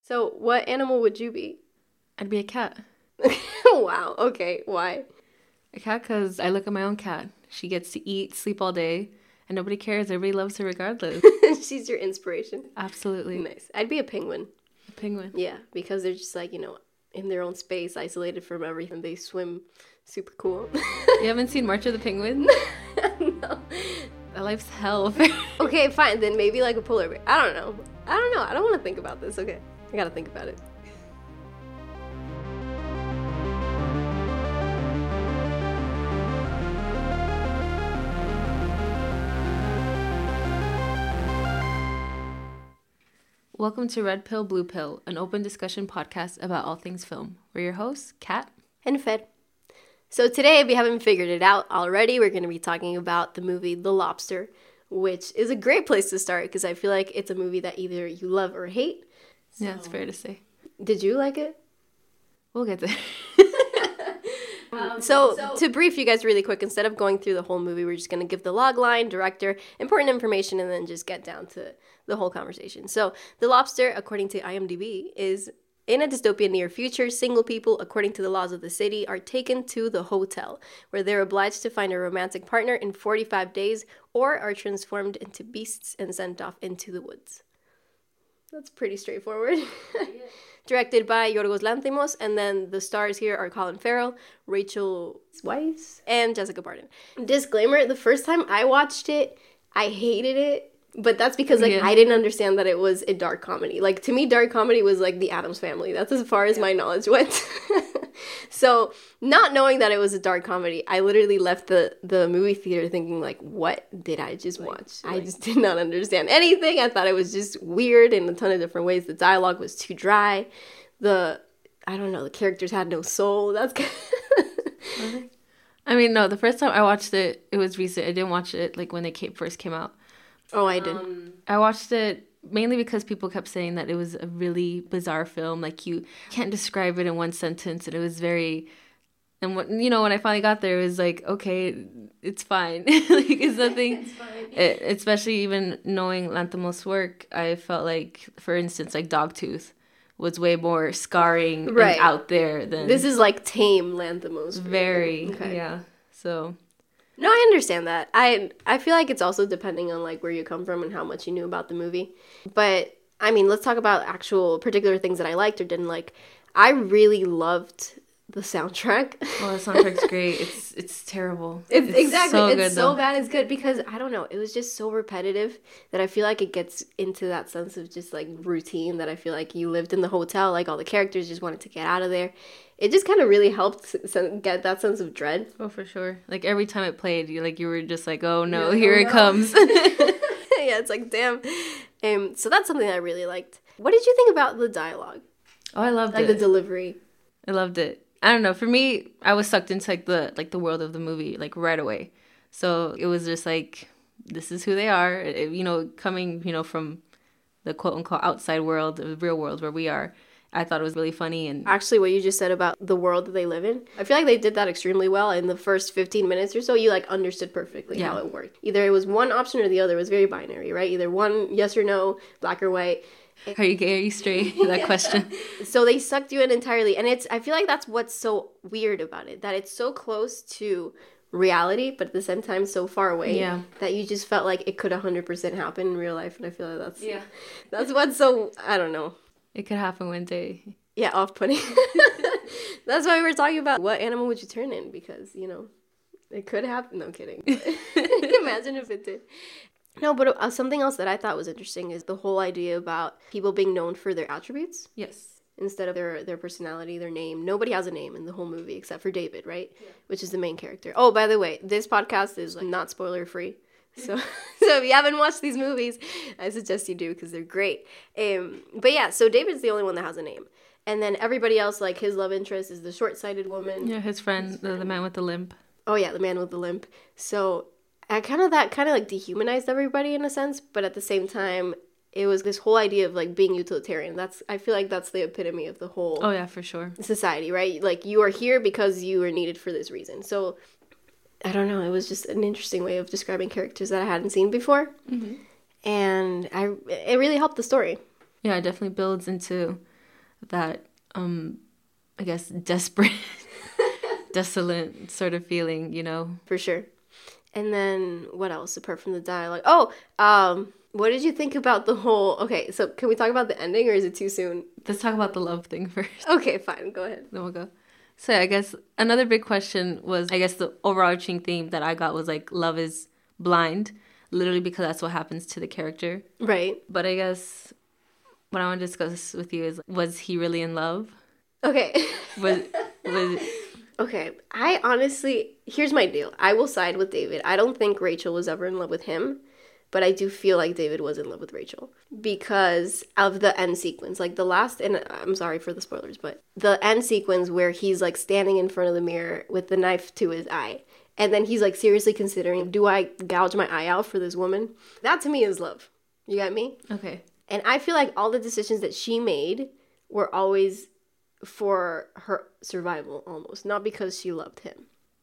So, what animal would you be? I'd be a cat. Wow, okay, why? A cat because I look at my own cat. She gets to eat, sleep all day, and nobody cares. Everybody loves her regardless. She's your inspiration. Absolutely. Nice. I'd be a penguin. A penguin. Yeah, because they're just like, in their own space, isolated from everything. They swim super cool. You haven't seen March of the Penguins? No. That life's hell. Okay, fine. Then maybe like a polar bear. I don't know. I don't want to think about this. Okay. I gotta think about it. Welcome to Red Pill, Blue Pill, an open discussion podcast about all things film. We're your hosts, Kat and Fed. So today, if you haven't figured it out already, we're going to be talking about the movie The Lobster, which is a great place to start because I feel like it's a movie that either you love or hate. Yeah, it's fair to say. Did you like it? We'll get there. So to brief you guys really quick, instead of going through the whole movie, we're just going to give the log line, director, important information, and then just get down to the whole conversation. So The Lobster, according to IMDb, is in a dystopian near future, single people, according to the laws of the city, are taken to the hotel, where they're obliged to find a romantic partner in 45 days or are transformed into beasts and sent off into the woods. That's pretty straightforward. Directed by Yorgos Lanthimos, and then the stars here are Colin Farrell, Rachel Weisz, and Jessica Barden. Disclaimer, the first time I watched it, I hated it, but that's because I didn't understand that it was a dark comedy. Like, to me, dark comedy was like the Addams Family. That's as far as my knowledge went. So, not knowing that it was a dark comedy, I literally left the movie theater thinking, like, what did I just watch? I just did not understand anything. I thought it was just weird in a ton of different ways. The dialogue was too dry. The characters had no soul. That's kind of... I mean, no, the first time I watched it, it was recent. I didn't watch it, like, when it first came out. Oh, I did. I watched it mainly because people kept saying that it was a really bizarre film. Like, you can't describe it in one sentence. And it was very... And, when I finally got there, it was like, okay, it's fine. Like, it's nothing... It's fine. Especially even knowing Lanthimos' work, I felt like, for instance, like, Dogtooth was way more scarring and out there than... This is, like, tame Lanthimos. Very, yeah. So... No, I understand that. I feel like it's also depending on, like, where you come from and how much you knew about the movie. But, I mean, let's talk about actual particular things that I liked or didn't like. I really loved the soundtrack. Oh, the soundtrack's great. It's terrible. It's exactly. So it's good, so bad it's good because, I don't know, it was just so repetitive that I feel like it gets into that sense of just, like, routine that I feel like you lived in the hotel, like, all the characters just wanted to get out of there. It just kind of really helped get that sense of dread. Oh, for sure. Like, every time it played, you were just like, oh, no, here it comes. Yeah, it's like, damn. So that's something I really liked. What did you think about the dialogue? Oh, I loved it. Like, the delivery. I loved it. I don't know. For me, I was sucked into, like, the world of the movie, like, right away. So it was just like, this is who they are. Coming, from the quote-unquote outside world, the real world where we are. I thought it was really funny. And actually, what you just said about the world that they live in, I feel like they did that extremely well. In the first 15 minutes or so, you, like, understood perfectly how it worked. Either it was one option or the other. It was very binary, right? Either one, yes or no, black or white. Are you gay? Are you straight? That question. So they sucked you in entirely. And I feel like that's what's so weird about it, that it's so close to reality, but at the same time so far away that you just felt like it could 100% happen in real life. And I feel like that's what's so, I don't know. It could happen one day. Yeah, off-putting. That's why we were talking about what animal would you turn in, because, it could happen. No, I'm kidding. Imagine if it did. No, but something else that I thought was interesting is the whole idea about people being known for their attributes. Yes. Instead of their personality, their name. Nobody has a name in the whole movie except for David, right? Yeah. Which is the main character. Oh, by the way, this podcast is not spoiler-free. So if you haven't watched these movies, I suggest you do because they're great. But yeah, so David's the only one that has a name. And then everybody else, like, his love interest is the short-sighted woman. Yeah, his friend, the man with the limp. Oh yeah, the man with the limp. So that kind of like dehumanized everybody in a sense, but at the same time, it was this whole idea of, like, being utilitarian. I feel like that's the epitome of the whole... Oh yeah, for sure. ...society, right? Like, you are here because you are needed for this reason. So... I don't know, it was just an interesting way of describing characters that I hadn't seen before. Mm-hmm. And it really helped the story. Yeah, it definitely builds into that, I guess, desperate, desolate sort of feeling, you know? For sure. And then what else apart from the dialogue? What did you think about the whole... Okay, so can we talk about the ending or is it too soon? Let's talk about the love thing first. Okay, fine. Go ahead. Then we'll go. So I guess another big question was, I guess the overarching theme that I got was like, love is blind, literally because that's what happens to the character. Right. But I guess what I want to discuss with you is, was he really in love? Okay. Was Okay, I honestly... Here's my deal. I will side with David. I don't think Rachel was ever in love with him. But I do feel like David was in love with Rachel because of the end sequence. Like the last, and I'm sorry for the spoilers, but the end sequence where he's like standing in front of the mirror with the knife to his eye. And then he's like seriously considering, do I gouge my eye out for this woman? That to me is love. You got me? Okay. And I feel like all the decisions that she made were always for her survival almost, not because she loved him.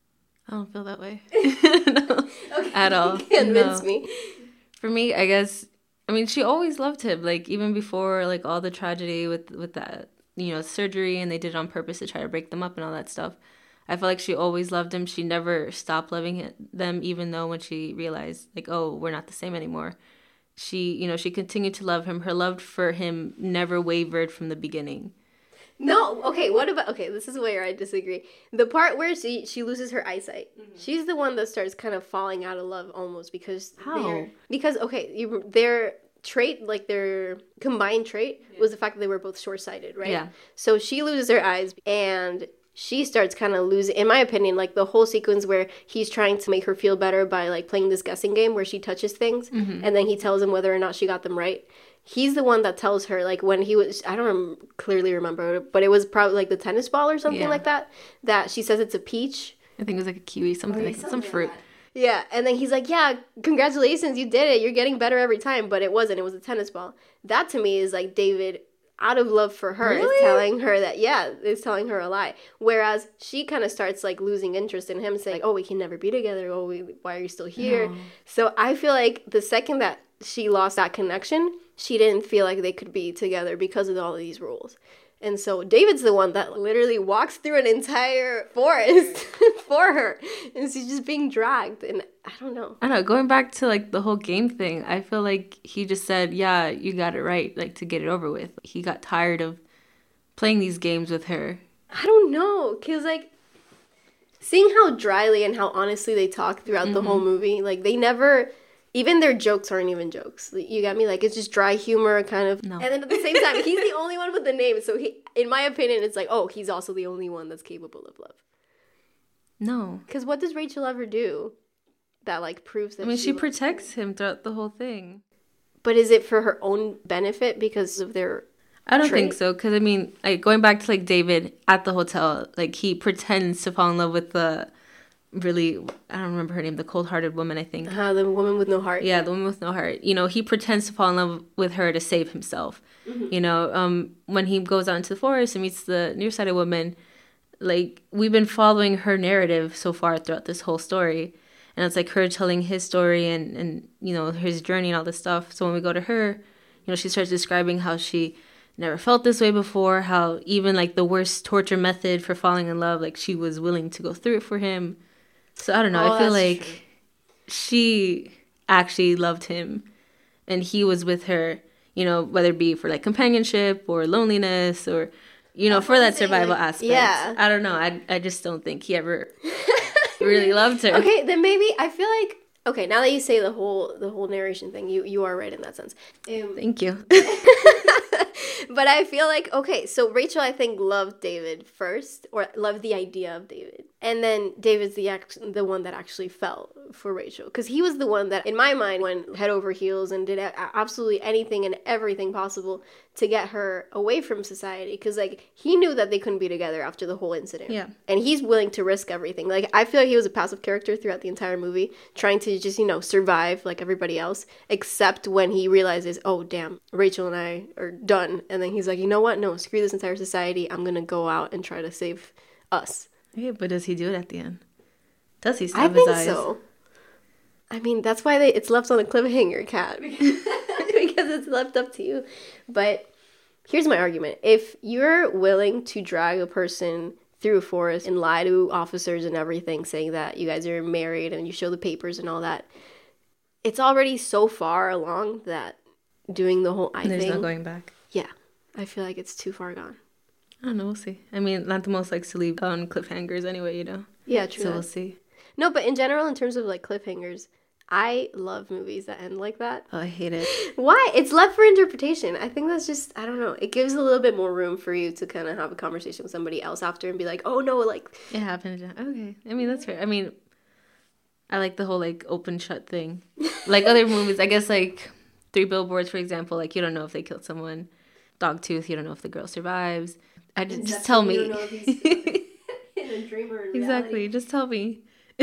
I don't feel that way. No, okay. At all. Convince me. For me, I guess, I mean, she always loved him. Like, even before, like, all the tragedy with that, you know, surgery, and they did it on purpose to try to break them up and all that stuff. I feel like she always loved him. She never stopped loving them, even though when she realized, like, oh, we're not the same anymore. She, you know, she continued to love him. Her love for him never wavered from the beginning. No, okay, what about... Okay, this is where I disagree. The part where she loses her eyesight. Mm-hmm. She's the one that starts kind of falling out of love almost because... How? Because, okay, their trait, like their combined trait was the fact that they were both short-sighted, right? Yeah. So she loses her eyes and she starts kind of losing... In my opinion, like the whole sequence where he's trying to make her feel better by like playing this guessing game where she touches things and then he tells him whether or not she got them right. He's the one that tells her, like, when he was... I don't clearly remember, but it was probably, like, the tennis ball or something like that. That she says it's a peach. I think it was, like, a kiwi, something like some fruit. Yeah, and then he's like, yeah, congratulations, you did it. You're getting better every time. But it wasn't. It was a tennis ball. That, to me, is, like, David, out of love for her, is telling her that, is telling her a lie. Whereas she kind of starts, like, losing interest in him, saying, oh, we can never be together. Oh, why are you still here? No. So I feel like the second that she lost that connection... She didn't feel like they could be together because of all of these rules. And so David's the one that literally walks through an entire forest for her. And she's just being dragged. And I don't know. Going back to like the whole game thing, I feel like he just said, yeah, you got it right, like to get it over with. He got tired of playing these games with her. I don't know. Because like seeing how dryly and how honestly they talk throughout the whole movie, like they never... Even their jokes aren't even jokes. You got me? Like, it's just dry humor, kind of. No. And then at the same time, he's the only one with the name. So, in my opinion, it's like, oh, he's also the only one that's capable of love. No. Because what does Rachel ever do that, like, proves that she protects him throughout the whole thing. But is it for her own benefit because of their I don't think so. Because, I mean, like, going back to, like, David at the hotel, like, he pretends to fall in love with the... really, I don't remember her name, the cold-hearted woman, I think. The woman with no heart. Yeah, the woman with no heart. You know, he pretends to fall in love with her to save himself. Mm-hmm. You know, when he goes out into the forest and meets the nearsighted woman, like, we've been following her narrative so far throughout this whole story. And it's like her telling his story and you know, his journey and all this stuff. So when we go to her, you know, she starts describing how she never felt this way before, how even, like, the worst torture method for falling in love, like, she was willing to go through it for him. So, I don't know. I feel like she actually loved him and he was with her, you know, whether it be for, like, companionship or loneliness or, you know, for that survival aspect. Yeah. I don't know. I just don't think he ever really loved her. Okay, then maybe I feel like... Okay, now that you say the whole narration thing, you are right in that sense. Thank you. But I feel like, okay, so Rachel, I think, loved David first, or loved the idea of David. And then David's the one that actually fell for Rachel. Because he was the one that, in my mind, went head over heels and did absolutely anything and everything possible to get her away from society. Because, like, he knew that they couldn't be together after the whole incident. Yeah. And he's willing to risk everything. Like, I feel like he was a passive character throughout the entire movie, trying to just, you know, survive like everybody else. Except when he realizes, oh, damn, Rachel and I are done. And then he's like, you know what? No, screw this entire society. I'm going to go out and try to save us. Yeah, but does he do it at the end? Does he stab his eyes? I think so. I mean, that's why it's left on a cliffhanger, Kat. Because it's left up to you. But Here's my argument. If you're willing to drag a person through a forest and lie to officers and everything, saying that you guys are married and you show the papers and all that, it's already so far along that doing the whole There's no going back. Yeah. I feel like it's too far gone. I don't know. We'll see. I mean, Lanthimos likes to leave on cliffhangers anyway, you know? Yeah, true. So we'll see. No, but in general, in terms of like cliffhangers, I love movies that end like that. Oh, I hate it. Why? It's left for interpretation. I think that's just, I don't know. It gives a little bit more room for you to kind of have a conversation with somebody else after and be like, oh no, like. It happened. Okay. I mean, that's fair. I mean, I like the whole like open shut thing. Like other movies, I guess like 3 Billboards, for example, like you don't know if they killed someone. Dogtooth, you don't know if the girl survives. Just tell me. You don't know if he's in a dream or in reality. Exactly. Just tell me.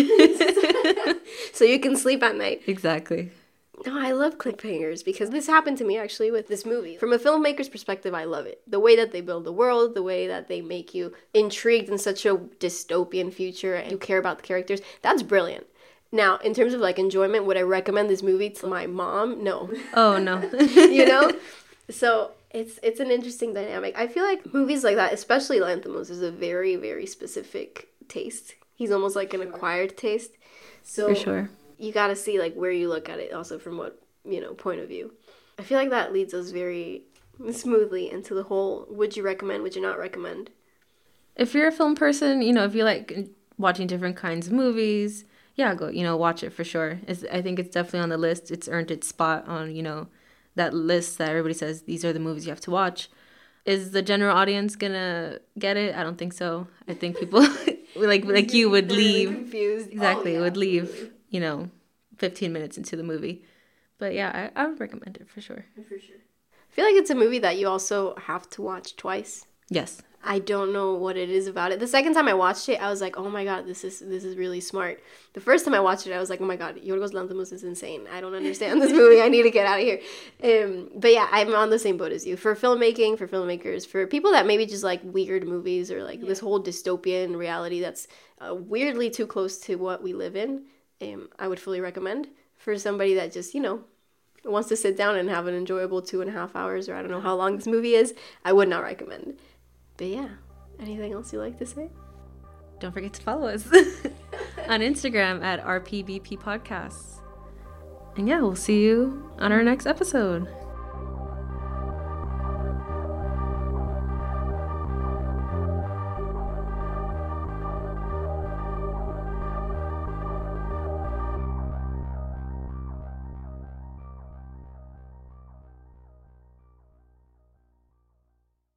So you can sleep at night. Exactly. No, I love cliffhangers because this happened to me actually with this movie. From a filmmaker's perspective, I love it. The way that they build the world, the way that they make you intrigued in such a dystopian future and you care about the characters, that's brilliant. Now, in terms of like enjoyment, would I recommend this movie to my mom? No. Oh, no. You know? So it's an interesting dynamic. I feel like movies like that, especially Lanthimos, is a very, very specific taste. He's almost like an acquired taste. So for sure. You got to see like where you look at it also from what, point of view. I feel like that leads us very smoothly into the whole would you recommend, would you not recommend? If you're a film person, if you like watching different kinds of movies, yeah, go, watch it for sure. I think it's definitely on the list. It's earned its spot on, that list that everybody says these are the movies you have to watch. Is the general audience gonna get it? I don't think so. I think people like you would leave confused. Exactly, would leave 15 minutes into the movie. But yeah, I would recommend it for sure. For sure. I feel like it's a movie that you also have to watch twice. Yes. I don't know what it is about it. The second time I watched it, I was like, oh my god, this is really smart. The first time I watched it, I was like, oh my god, Yorgos Lanthimos is insane. I don't understand this movie. I need to get out of here. But yeah, I'm on the same boat as you. For filmmaking, for filmmakers, for people that maybe just like weird movies or like this whole dystopian reality that's weirdly too close to what we live in, I would fully recommend. For somebody that just, wants to sit down and have an enjoyable 2.5 hours, or I don't know how long this movie is, I would not recommend. But yeah, anything else you'd like to say? Don't forget to follow us on Instagram at RPBP Podcasts. And yeah, we'll see you on our next episode.